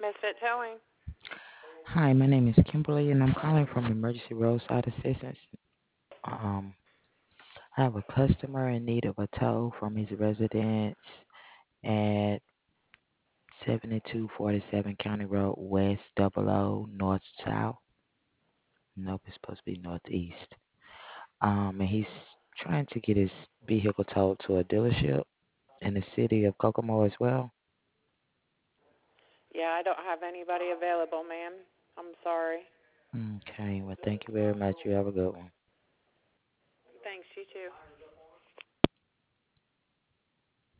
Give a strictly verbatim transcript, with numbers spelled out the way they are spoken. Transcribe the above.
Misfit Towing. Hi, my name is Kimberly, and I'm calling from Emergency Roadside Assistance. Um, I have a customer in need of a tow from his residence at seventy-two forty-seven County Road West, double O, North South. Nope, it's supposed to be Northeast. Um, and he's trying to get his vehicle towed to a dealership in the city of Kokomo as well. Yeah, I don't have anybody available, ma'am. I'm sorry. Okay, well, thank you very much. You have a good one. Thanks, you too.